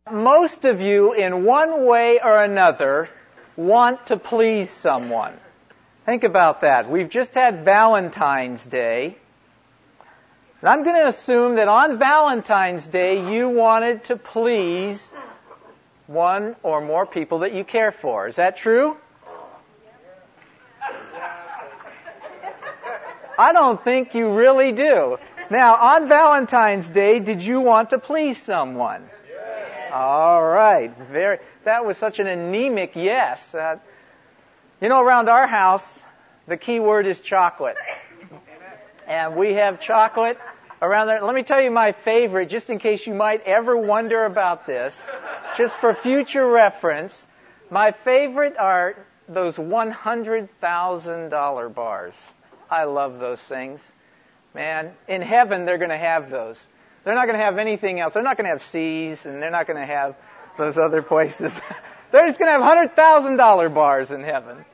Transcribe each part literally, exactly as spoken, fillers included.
Most of you, in one way or another, want to please someone. Think about that. We've just had Valentine's Day. And I'm going to assume that on Valentine's Day, you wanted to please one or more people that you care for. Is that true? I don't think you really do. Now, on Valentine's Day, did you want to please someone? All right. Very. That was such an anemic yes. Uh, you know, around our house, the key word is chocolate. And we have chocolate around there. Let me tell you my favorite, just in case you might ever wonder about this, just for future reference. My favorite are those one hundred thousand dollars bars. I love those things. Man, in heaven they're going to have those. They're not going to have anything else. They're not going to have C's, and they're not going to have those other places. They're just going to have one hundred thousand dollars bars in heaven.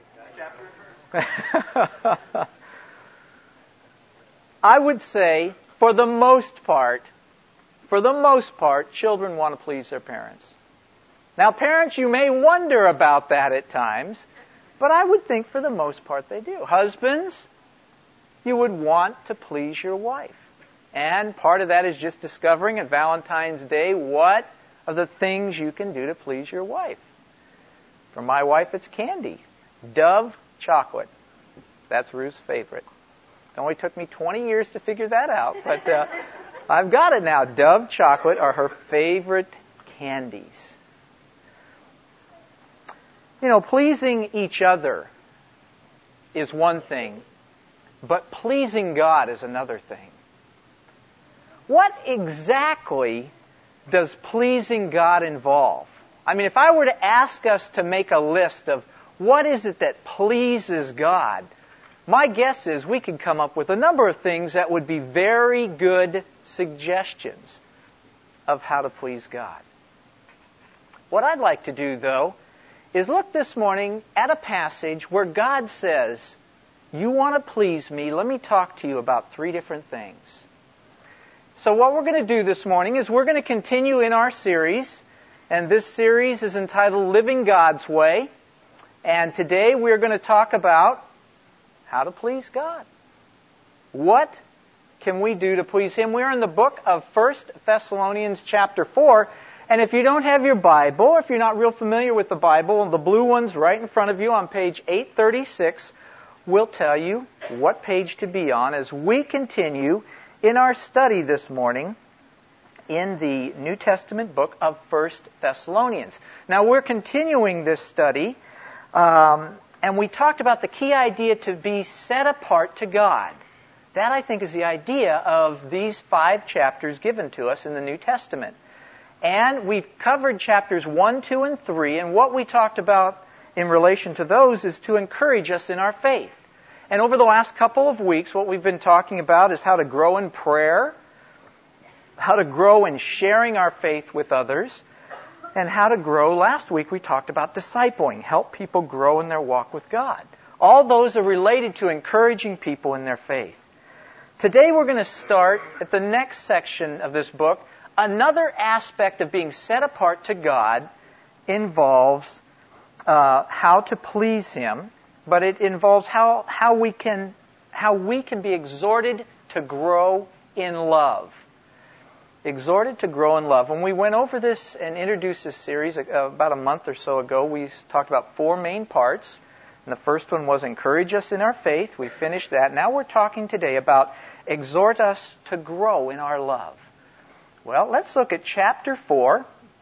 I would say, for the most part, for the most part, children want to please their parents. Now, parents, you may wonder about that at times, but I would think for the most part they do. Husbands, you would want to please your wife. And part of that is just discovering at Valentine's Day what are the things you can do to please your wife. For my wife, it's candy. Dove chocolate. That's Ruth's favorite. It only took me twenty years to figure that out, but uh, I've got it now. Dove chocolate are her favorite candies. You know, pleasing each other is one thing, but pleasing God is another thing. What exactly does pleasing God involve? I mean, if I were to ask us to make a list of what is it that pleases God, my guess is we could come up with a number of things that would be very good suggestions of how to please God. What I'd like to do, though, is look this morning at a passage where God says, you want to please me, let me talk to you about three different things. So what we're going to do this morning is we're going to continue in our series, and this series is entitled Living God's Way. And today we're going to talk about how to please God. What can we do to please Him? We're in the book of First Thessalonians chapter four, and if you don't have your Bible, or if you're not real familiar with the Bible, the blue one's right in front of you on page eight thirty-six will tell you what page to be on as we continue in our study this morning in the New Testament book of First Thessalonians. Now, we're continuing this study, um, and we talked about the key idea to be set apart to God. That, I think, is the idea of these five chapters given to us in the New Testament. And we've covered chapters one, two, and three, and what we talked about in relation to those is to encourage us in our faith. And over the last couple of weeks, what we've been talking about is how to grow in prayer, how to grow in sharing our faith with others, and how to grow. Last week we talked about discipling, help people grow in their walk with God. All those are related to encouraging people in their faith. Today we're going to start at the next section of this book. Another aspect of being set apart to God involves uh, how to please Him. But it involves how, how we can how we can be exhorted to grow in love. Exhorted to grow in love. When we went over this and introduced this series uh, about a month or so ago, we talked about four main parts. And the first one was encourage us in our faith. We finished that. Now we're talking today about exhort us to grow in our love. Well, let's look at chapter four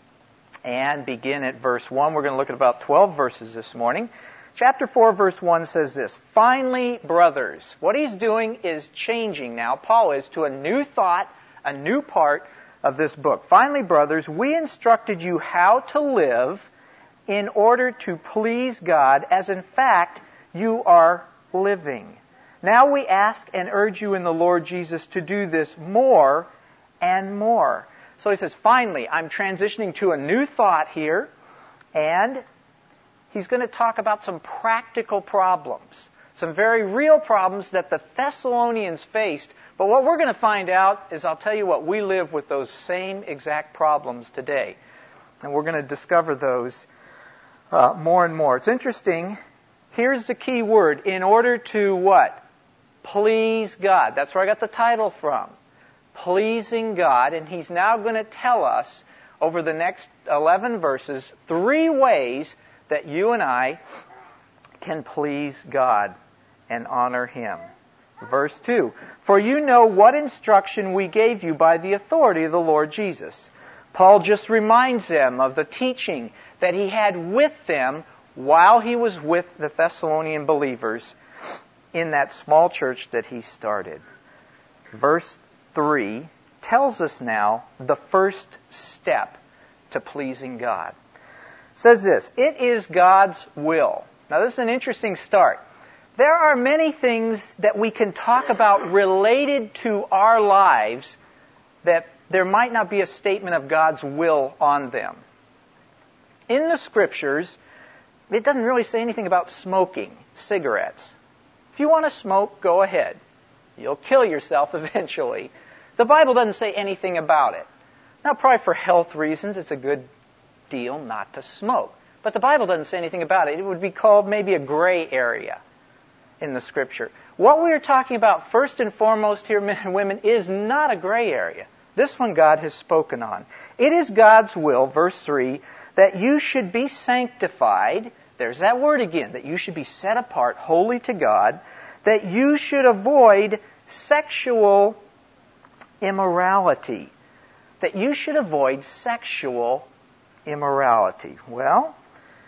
and begin at verse one. We're going to look at about twelve verses this morning. Chapter four, verse one says this, finally, brothers. What he's doing is changing now, Paul is, to a new thought, a new part of this book. Finally, brothers, we instructed you how to live in order to please God, as in fact you are living. Now we ask and urge you in the Lord Jesus to do this more and more. So he says, finally, I'm transitioning to a new thought here, and he's going to talk about some practical problems, some very real problems that the Thessalonians faced. But what we're going to find out is, I'll tell you what, we live with those same exact problems today. And we're going to discover those uh, more and more. It's interesting. Here's the key word. In order to what? Please God. That's where I got the title from. Pleasing God. And he's now going to tell us over the next eleven verses three ways that you and I can please God and honor Him. Verse two. For you know what instruction we gave you by the authority of the Lord Jesus. Paul just reminds them of the teaching that he had with them while he was with the Thessalonian believers in that small church that he started. Verse three tells us now the first step to pleasing God. It says this, it is God's will. Now this is an interesting start. There are many things that we can talk about related to our lives that there might not be a statement of God's will on them. In the Scriptures, it doesn't really say anything about smoking cigarettes. If you want to smoke, go ahead. You'll kill yourself eventually. The Bible doesn't say anything about it. Now, probably for health reasons, it's a good deal not to smoke. But the Bible doesn't say anything about it. It would be called maybe a gray area in the Scripture. What we are talking about first and foremost here, men and women, is not a gray area. This one God has spoken on. It is God's will, verse three, that you should be sanctified. There's that word again, that you should be set apart, holy to God, that you should avoid sexual immorality. That you should avoid sexual immorality. Well,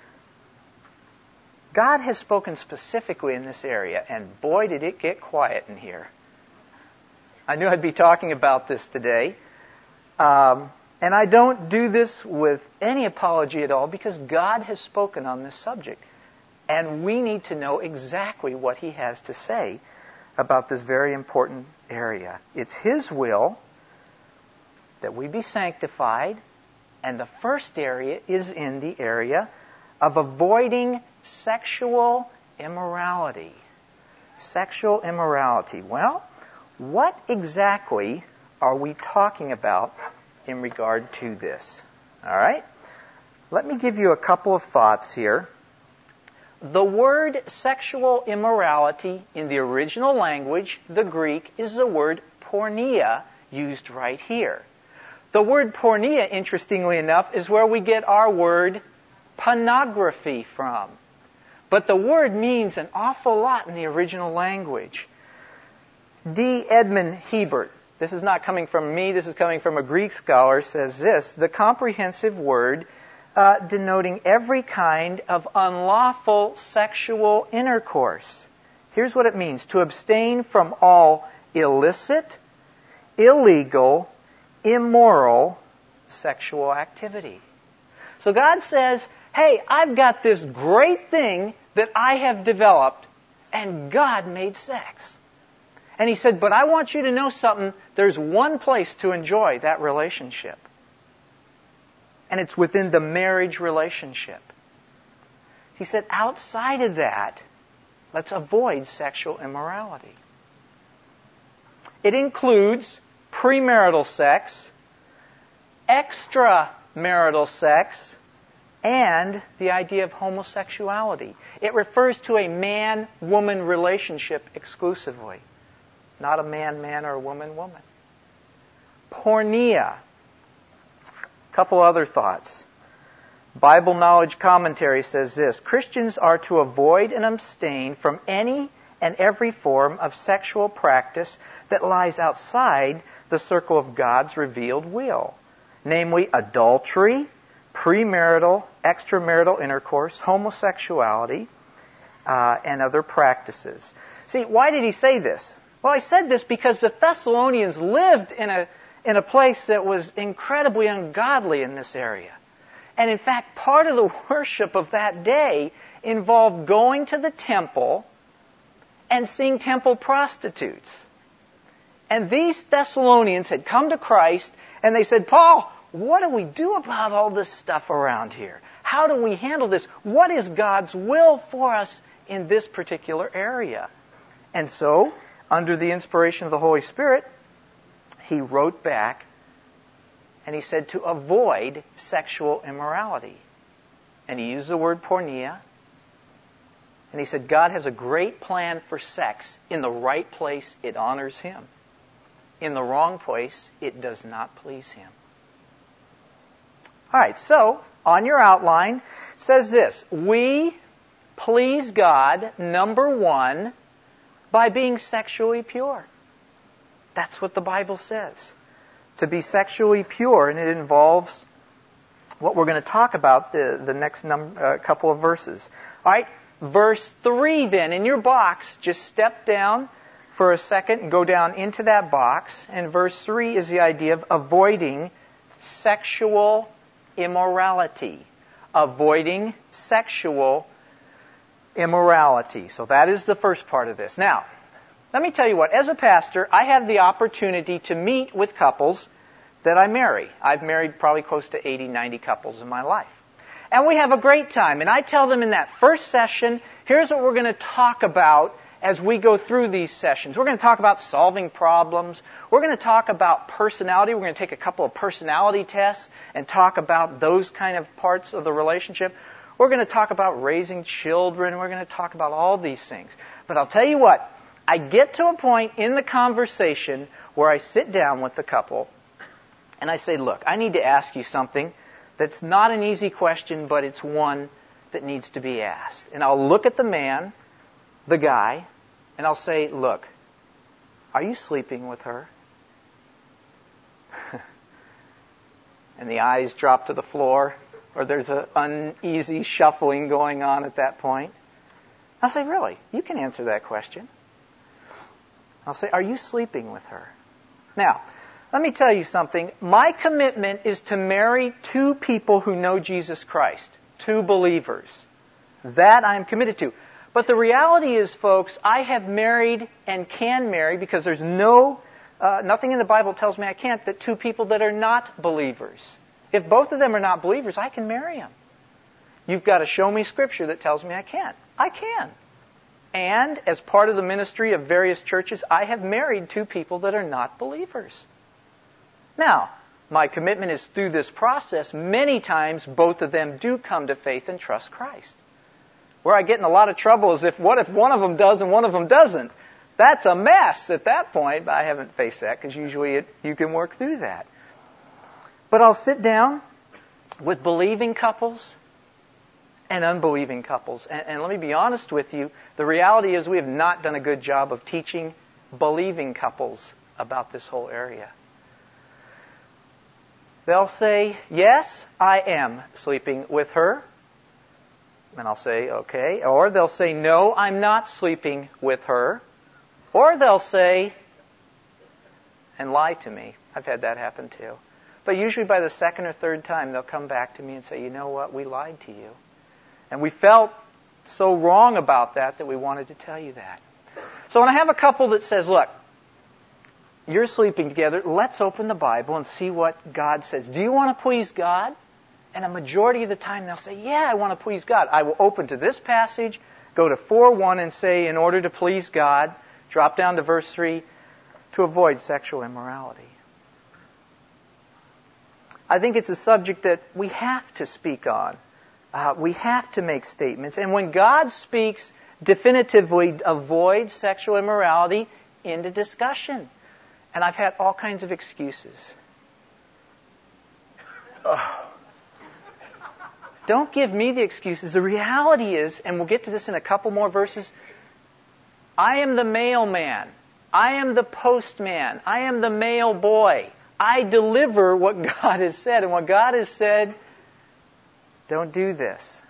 God has spoken specifically in this area, and boy, did it get quiet in here. I knew I'd be talking about this today. Um, and I don't do this with any apology at all because God has spoken on this subject. And we need to know exactly what He has to say about this very important area. It's His will that we be sanctified. And the first area is in the area of avoiding sexual immorality. Sexual immorality. Well, what exactly are we talking about in regard to this? All right? Let me give you a couple of thoughts here. The word sexual immorality in the original language, the Greek, is the word porneia, used right here. The word porneia, interestingly enough, is where we get our word pornography from. But the word means an awful lot in the original language. D. Edmund Hebert, this is not coming from me, this is coming from a Greek scholar, says this, the comprehensive word uh, denoting every kind of unlawful sexual intercourse. Here's what it means, to abstain from all illicit, illegal, immoral sexual activity. So God says, hey, I've got this great thing that I have developed, and God made sex. And He said, but I want you to know something. There's one place to enjoy that relationship. And it's within the marriage relationship. He said, outside of that, let's avoid sexual immorality. It includes premarital sex, extramarital sex, and the idea of homosexuality. It refers to a man-woman relationship exclusively. Not a man-man or a woman-woman. Porneia. A couple other thoughts. Bible Knowledge Commentary says this, Christians are to avoid and abstain from any and every form of sexual practice that lies outside the circle of God's revealed will, namely adultery, premarital, extramarital intercourse, homosexuality, uh, and other practices. See, why did he say this? Well, I said this because the Thessalonians lived in a in a place that was incredibly ungodly in this area. And in fact, part of the worship of that day involved going to the temple and seeing temple prostitutes. And these Thessalonians had come to Christ and they said, Paul, what do we do about all this stuff around here? How do we handle this? What is God's will for us in this particular area? And so, under the inspiration of the Holy Spirit, he wrote back And he said to avoid sexual immorality. And he used the word porneia. And he said God has a great plan for sex. In the right place, it honors Him. In the wrong place, it does not please Him. All right, so on your outline, it says this. We please God, number one, by being sexually pure. That's what the Bible says. To be sexually pure, and it involves what we're going to talk about the, the next num- uh, couple of verses. All right, verse three then, in your box, just step down for a second and go down into that box. And verse three is the idea of avoiding sexual immorality. Avoiding sexual immorality. So that is the first part of this. Now, let me tell you what, as a pastor, I have the opportunity to meet with couples that I marry. I've married probably close to eighty, ninety couples in my life. And we have a great time. And I tell them in that first session, here's what we're going to talk about as we go through these sessions. We're going to talk about solving problems. We're going to talk about personality. We're going to take a couple of personality tests and talk about those kind of parts of the relationship. We're going to talk about raising children. We're going to talk about all these things. But I'll tell you what, I get to a point in the conversation where I sit down with the couple and I say, look, I need to ask you something that's not an easy question, but it's one that needs to be asked. And I'll look at the man, the guy, and I'll say, look, are you sleeping with her? And the eyes drop to the floor, or there's an uneasy shuffling going on at that point. I'll say, really? You can answer that question. I'll say, are you sleeping with her? Now, let me tell you something. My commitment is to marry two people who know Jesus Christ. Two believers. That I'm committed to. But the reality is, folks, I have married and can marry, because there's no, uh, nothing in the Bible tells me I can't, that two people that are not believers. If both of them are not believers, I can marry them. You've got to show me Scripture that tells me I can't. I can. And as part of the ministry of various churches, I have married two people that are not believers. Now, my commitment is through this process, many times both of them do come to faith and trust Christ. Where I get in a lot of trouble is if, what if one of them does and one of them doesn't? That's a mess at that point. But I haven't faced that, because usually it, you can work through that. But I'll sit down with believing couples and unbelieving couples. And, and let me be honest with you, the reality is we have not done a good job of teaching believing couples about this whole area. They'll say, yes, I am sleeping with her. And I'll say, okay. Or they'll say, no, I'm not sleeping with her. Or they'll say, and lie to me. I've had that happen too. But usually by the second or third time, they'll come back to me and say, you know what, we lied to you. And we felt so wrong about that that we wanted to tell you that. So when I have a couple that says, look, you're sleeping together, let's open the Bible and see what God says. Do you want to please God? And a majority of the time they'll say, yeah, I want to please God. I will open to this passage, go to four one and say, in order to please God, drop down to verse three, to avoid sexual immorality. I think it's a subject that we have to speak on. Uh, we have to make statements. And when God speaks definitively, avoid sexual immorality, into discussion. And I've had all kinds of excuses. Ugh. Don't give me the excuses. The reality is, and we'll get to this in a couple more verses, I am the mailman. I am the postman. I am the mail boy. I deliver what God has said. And what God has said, don't do this.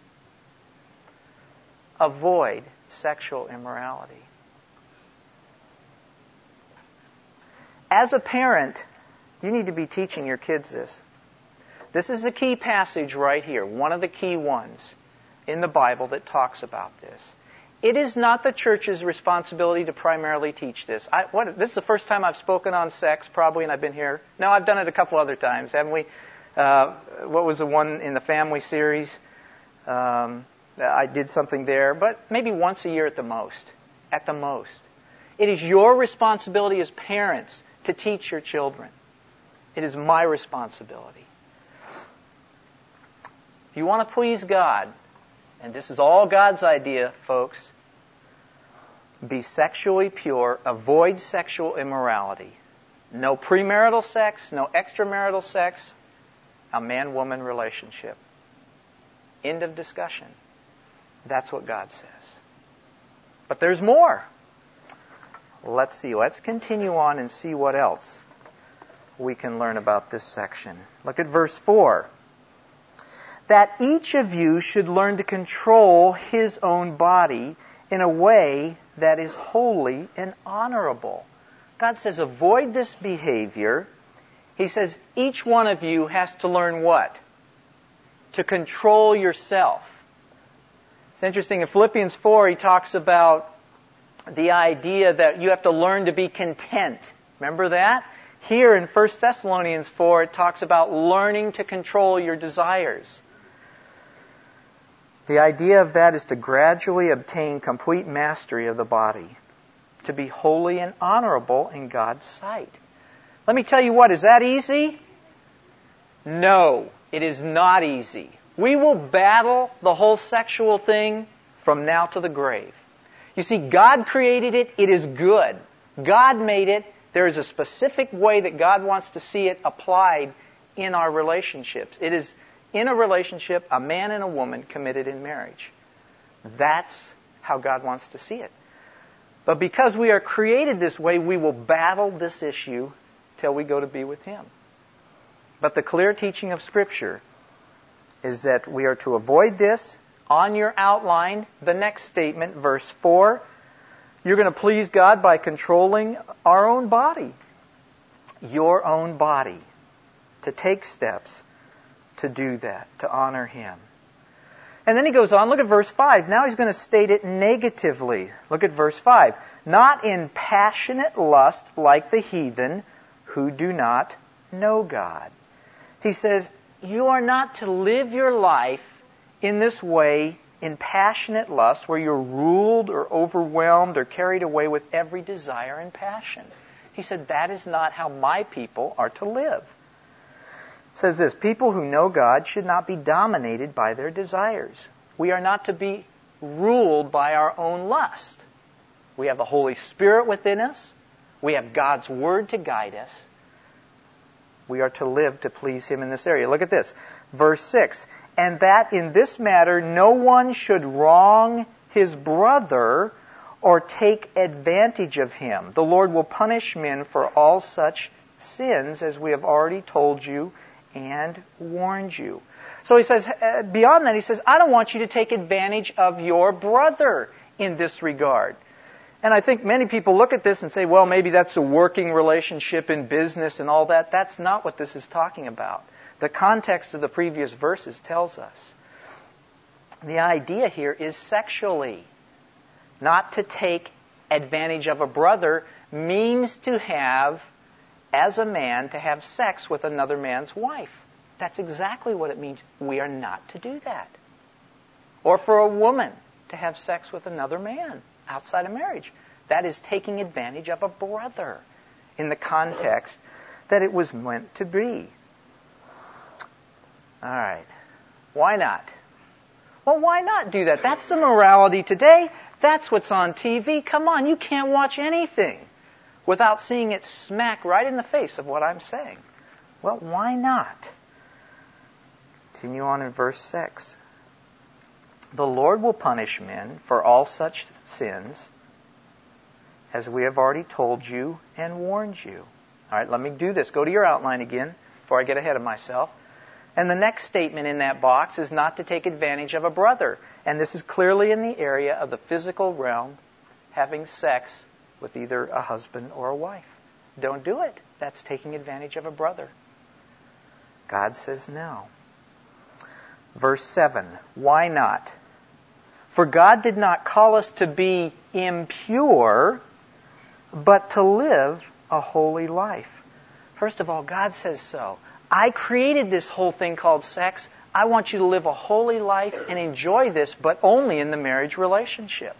Avoid sexual immorality. As a parent, you need to be teaching your kids this. This is a key passage right here, one of the key ones in the Bible that talks about this. It is not the church's responsibility to primarily teach this. I, what, this is the first time I've spoken on sex, probably, and I've been here. No, I've done it a couple other times, haven't we? Uh, what was the one in the family series? Um, I did something there, but maybe once a year at the most. At the most. It is your responsibility as parents to teach your children. It is my responsibility. If you want to please God, and this is all God's idea, folks, be sexually pure, avoid sexual immorality. No premarital sex, no extramarital sex, a man-woman relationship. End of discussion. That's what God says. But there's more. Let's see. Let's continue on and see what else we can learn about this section. Look at verse four. That each of you should learn to control his own body in a way that is holy and honorable. God says, avoid this behavior. He says, each one of you has to learn what? To control yourself. It's interesting, in Philippians four, he talks about the idea that you have to learn to be content. Remember that? Here in First Thessalonians four, it talks about learning to control your desires. The idea of that is to gradually obtain complete mastery of the body, to be holy and honorable in God's sight. Let me tell you what, is that easy? No, it is not easy. We will battle the whole sexual thing from now to the grave. You see, God created it. It is good. God made it. There is a specific way that God wants to see it applied in our relationships. It is in a relationship, a man and a woman committed in marriage. That's how God wants to see it. But because we are created this way, we will battle this issue till we go to be with Him. But the clear teaching of Scripture is that we are to avoid this. On your outline, the next statement, verse four, you're going to please God by controlling our own body. Your own body. To take steps to do that, to honor Him. And then he goes on, look at verse five. Now he's going to state it negatively. Look at verse five. Not in passionate lust like the heathen who do not know God. He says, you are not to live your life in this way, in passionate lust, where you're ruled or overwhelmed or carried away with every desire and passion. He said, that is not how my people are to live. It says this, people who know God should not be dominated by their desires. We are not to be ruled by our own lust. We have the Holy Spirit within us. We have God's Word to guide us. We are to live to please Him in this area. Look at this. Verse six. And that in this matter no one should wrong his brother or take advantage of him. The Lord will punish men for all such sins, as we have already told you and warned you. So he says, uh, beyond that, he says, I don't want you to take advantage of your brother in this regard. And I think many people look at this and say, well, maybe that's a working relationship in business and all that. That's not what this is talking about. The context of the previous verses tells us. The idea here is sexually. Not to take advantage of a brother means to have, as a man, to have sex with another man's wife. That's exactly what it means. We are not to do that. Or for a woman to have sex with another man outside of marriage. That is taking advantage of a brother in the context that it was meant to be. All right. Why not? Well, why not do that? That's the morality today. That's what's on T V. Come on, you can't watch anything without seeing it smack right in the face of what I'm saying. Well, why not? Continue on in verse six. The Lord will punish men for all such sins, as we have already told you and warned you. All right, let me do this. Go to your outline again before I get ahead of myself. And the next statement in that box is not to take advantage of a brother. And this is clearly in the area of the physical realm, having sex with either a husband or a wife. Don't do it. That's taking advantage of a brother. God says no. Verse seven, why not? For God did not call us to be impure, but to live a holy life. First of all, God says so. I created this whole thing called sex. I want you to live a holy life and enjoy this, but only in the marriage relationship.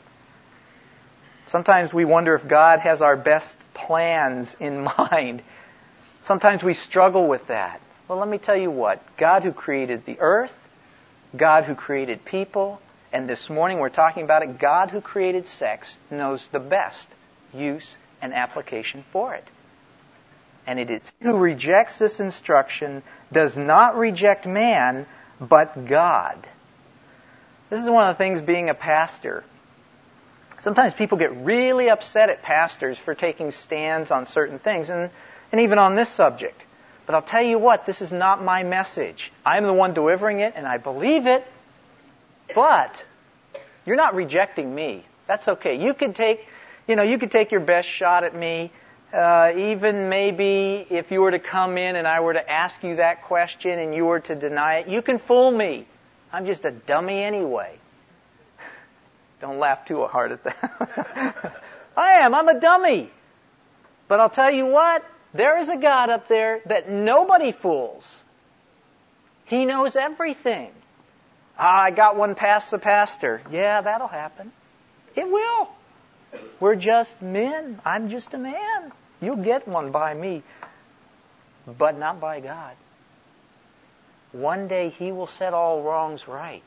Sometimes we wonder if God has our best plans in mind. Sometimes we struggle with that. Well, let me tell you what. God who created the earth, God who created people, and this morning we're talking about it, God who created sex knows the best use and application for it. And it is he who rejects this instruction does not reject man, but God. This is one of the things being a pastor. Sometimes people get really upset at pastors for taking stands on certain things, and, and even on this subject. But I'll tell you what, this is not my message. I'm the one delivering it, and I believe it. But you're not rejecting me. That's okay. You could take, you know, you could take your best shot at me. Uh, even maybe if you were to come in and I were to ask you that question and you were to deny it, you can fool me. I'm just a dummy anyway. Don't laugh too hard at that. I am. I'm a dummy. But I'll tell you what, there is a God up there that nobody fools. He knows everything. Ah, I got one past the pastor. Yeah, that'll happen. It will. We're just men. I'm just a man. You'll get one by me, but not by God. One day He will set all wrongs right.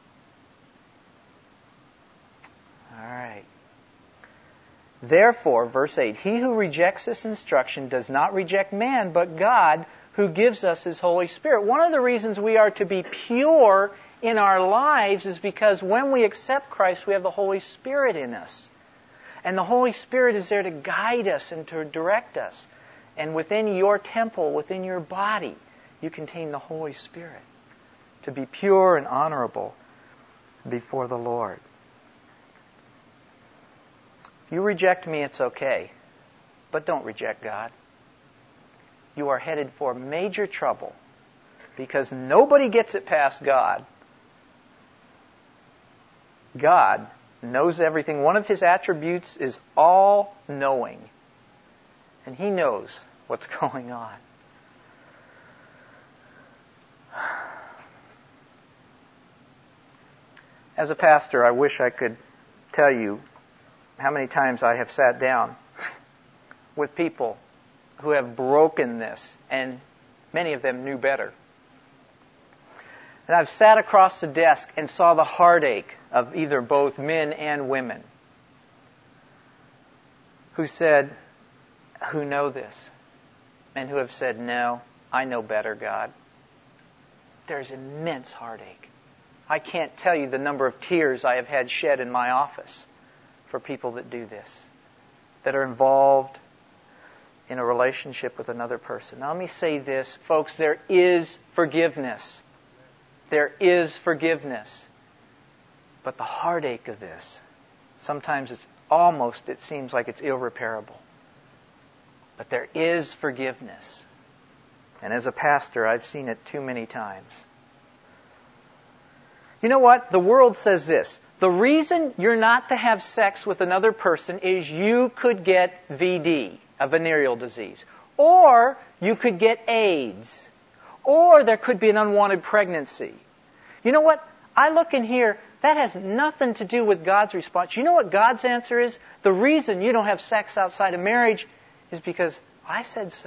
All right. Therefore, verse eight, he who rejects this instruction does not reject man, but God, who gives us His Holy Spirit. One of the reasons we are to be pure in our lives is because when we accept Christ, we have the Holy Spirit in us. And the Holy Spirit is there to guide us and to direct us. And within your temple, within your body, you contain the Holy Spirit to be pure and honorable before the Lord. If you reject me, it's okay. But don't reject God. You are headed for major trouble because nobody gets it past God. God knows everything. One of His attributes is all-knowing. And He knows what's going on. As a pastor, I wish I could tell you how many times I have sat down with people who have broken this, and many of them knew better. And I've sat across the desk and saw the heartache of either both men and women who said, who know this, and who have said, no, I know better, God. There's immense heartache. I can't tell you the number of tears I have had shed in my office for people that do this, that are involved in a relationship with another person. Now let me say this, folks, there is forgiveness. There is forgiveness. But the heartache of this, sometimes it's almost, it seems like it's irreparable. But there is forgiveness. And as a pastor, I've seen it too many times. You know what? The world says this. The reason you're not to have sex with another person is you could get V D, a venereal disease. Or you could get AIDS. Or there could be an unwanted pregnancy. You know what? I look in here, that has nothing to do with God's response. You know what God's answer is? The reason you don't have sex outside of marriage is because I said so.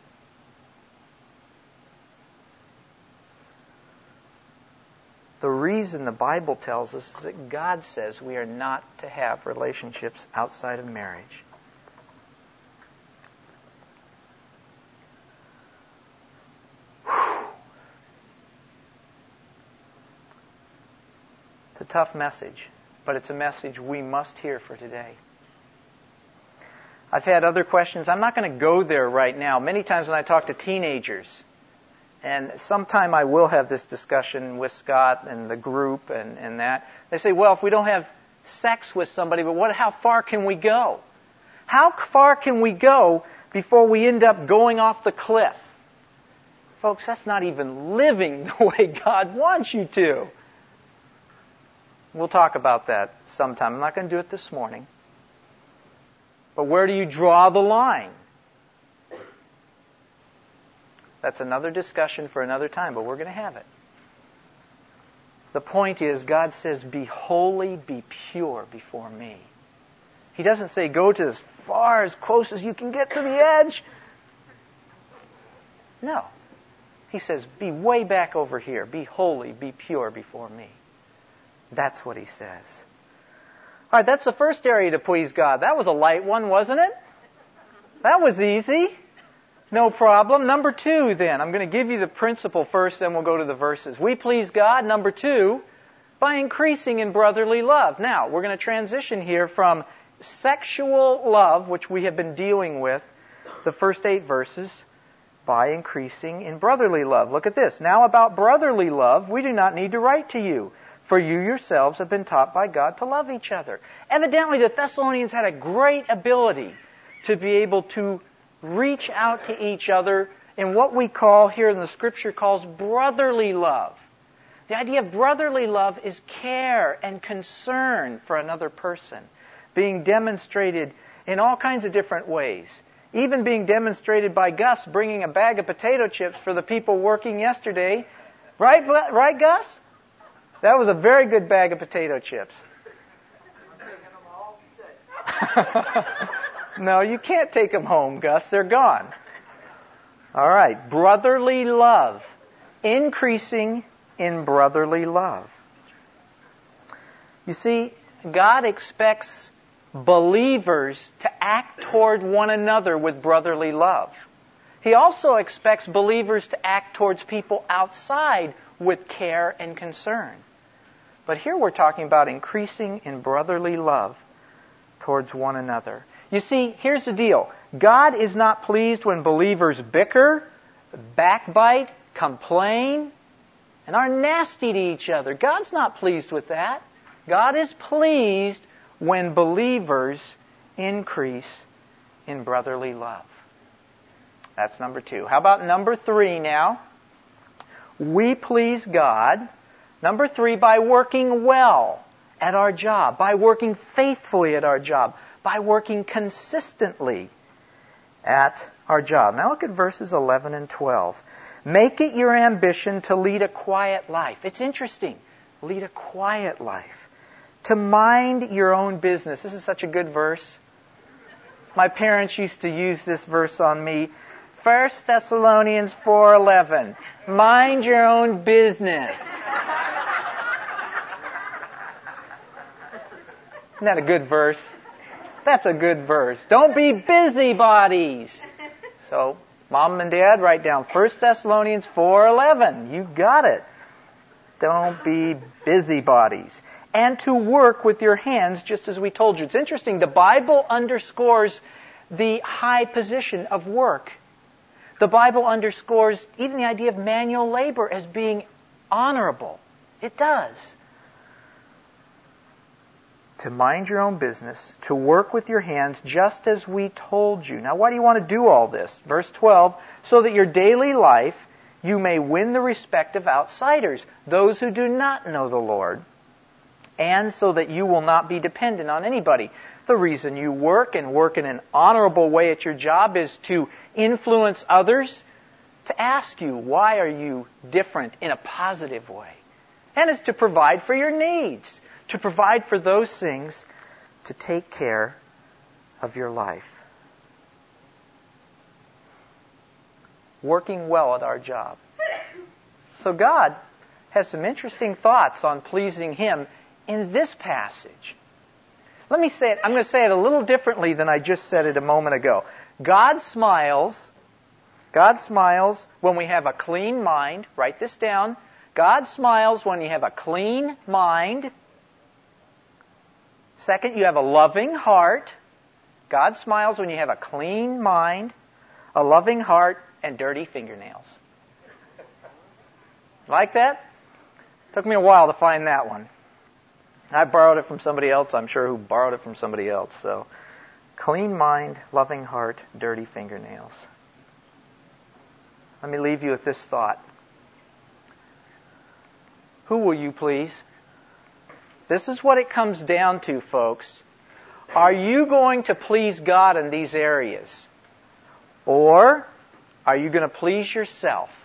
The reason the Bible tells us is that God says we are not to have relationships outside of marriage. It's a tough message, but it's a message we must hear for today. I've had other questions. I'm not going to go there right now. Many times when I talk to teenagers, and sometime I will have this discussion with Scott and the group and, and that, they say, well, if we don't have sex with somebody, but what? How far can we go? How far can we go before we end up going off the cliff? Folks, that's not even living the way God wants you to. We'll talk about that sometime. I'm not going to do it this morning. But where do you draw the line? That's another discussion for another time, but we're going to have it. The point is, God says, be holy, be pure before me. He doesn't say, go to as far, as close as you can get to the edge. No. He says, be way back over here. Be holy, be pure before me. That's what he says. All right, that's the first area to please God. That was a light one, wasn't it? That was easy. No problem. Number two, then. I'm going to give you the principle first, then we'll go to the verses. We please God, number two, by increasing in brotherly love. Now, we're going to transition here from sexual love, which we have been dealing with, the first eight verses, by increasing in brotherly love. Look at this. Now about brotherly love, we do not need to write to you, for you yourselves have been taught by God to love each other. Evidently, the Thessalonians had a great ability to be able to reach out to each other in what we call here in the Scripture calls brotherly love. The idea of brotherly love is care and concern for another person, being demonstrated in all kinds of different ways. Even being demonstrated by Gus bringing a bag of potato chips for the people working yesterday. Right, right, Gus? That was a very good bag of potato chips. No, you can't take them home, Gus. They're gone. All right. Brotherly love. Increasing in brotherly love. You see, God expects believers to act toward one another with brotherly love. He also expects believers to act towards people outside with care and concern. But here we're talking about increasing in brotherly love towards one another. You see, here's the deal. God is not pleased when believers bicker, backbite, complain, and are nasty to each other. God's not pleased with that. God is pleased when believers increase in brotherly love. That's number two. How about number three now? We please God, number three, by working well at our job, by working faithfully at our job, by working consistently at our job. Now look at verses eleven and twelve. Make it your ambition to lead a quiet life. It's interesting. Lead a quiet life. To mind your own business. This is such a good verse. My parents used to use this verse on me. First Thessalonians four eleven. Mind your own business. Isn't that a good verse? That's a good verse. Don't be busybodies. So, Mom and Dad, write down First Thessalonians four eleven. You got it. Don't be busybodies. And to work with your hands, just as we told you. It's interesting. The Bible underscores the high position of work. The Bible underscores even the idea of manual labor as being honorable. It does. To mind your own business, to work with your hands, just as we told you. Now, why do you want to do all this? Verse twelve, so that your daily life you may win the respect of outsiders, those who do not know the Lord, and so that you will not be dependent on anybody. The reason you work and work in an honorable way at your job is to influence others to ask you, why are you different in a positive way? And is to provide for your needs, to provide for those things, to take care of your life. Working well at our job. So God has some interesting thoughts on pleasing Him in this passage. Let me say it, I'm going to say it a little differently than I just said it a moment ago. God smiles, God smiles when we have a clean mind. Write this down. God smiles when you have a clean mind. Second, you have a loving heart. God smiles when you have a clean mind, a loving heart, and dirty fingernails. Like that? Took me a while to find that one. I borrowed it from somebody else, I'm sure, who borrowed it from somebody else. So, clean mind, loving heart, dirty fingernails. Let me leave you with this thought. Who will you please? This is what it comes down to, folks. Are you going to please God in these areas? Or are you going to please yourself?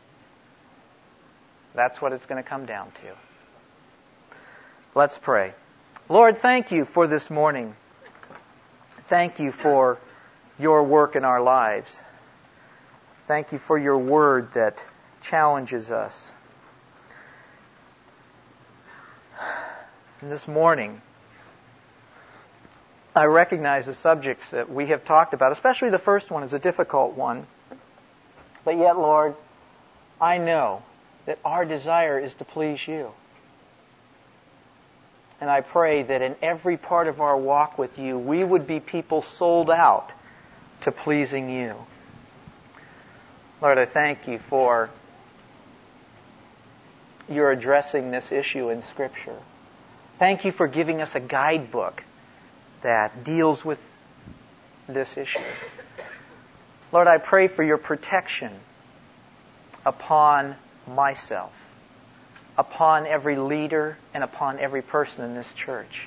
That's what it's going to come down to. Let's pray. Lord, thank you for this morning. Thank you for your work in our lives. Thank you for your word that challenges us. And this morning, I recognize the subjects that we have talked about, especially the first one, is a difficult one. But yet, Lord, I know that our desire is to please you. And I pray that in every part of our walk with you, we would be people sold out to pleasing you. Lord, I thank you for your addressing this issue in Scripture. Thank you for giving us a guidebook that deals with this issue. Lord, I pray for your protection upon myself, upon every leader, and upon every person in this church.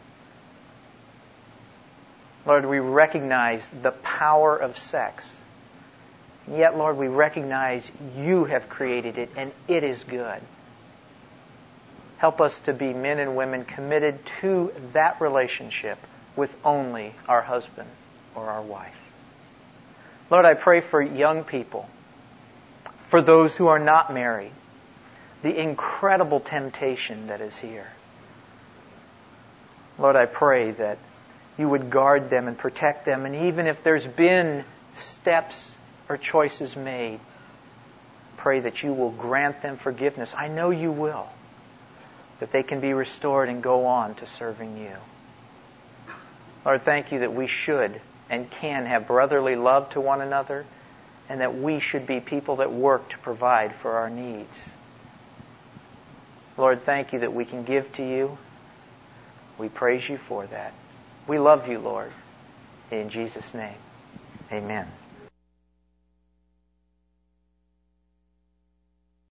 Lord, we recognize the power of sex. Yet, Lord, we recognize you have created it and it is good. Help us to be men and women committed to that relationship with only our husband or our wife. Lord, I pray for young people, for those who are not married, the incredible temptation that is here. Lord, I pray that you would guard them and protect them, and even if there's been steps or choices made, pray that you will grant them forgiveness. I know you will, that they can be restored and go on to serving you. Lord, thank you that we should and can have brotherly love to one another, and that we should be people that work to provide for our needs. Lord, thank you that we can give to you. We praise you for that. We love you, Lord. In Jesus' name, amen.